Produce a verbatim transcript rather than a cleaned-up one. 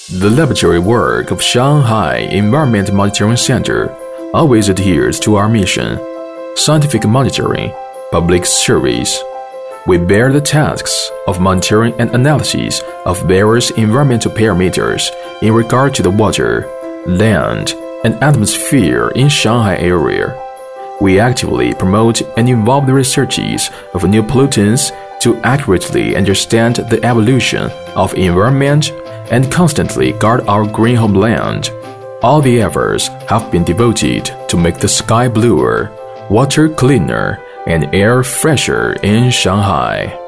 The laboratory work of Shanghai Environment Monitoring Center always adheres to our mission: scientific monitoring, public service. We bear the tasks of monitoring and analysis of various environmental parameters in regard to the water, land, and atmosphere in Shanghai area. We actively promote and involve the researches of new pollutants to accurately understand the evolution of environment and constantly guard our green homeland. All the efforts have been devoted to make the sky bluer, water cleaner, and air fresher in Shanghai.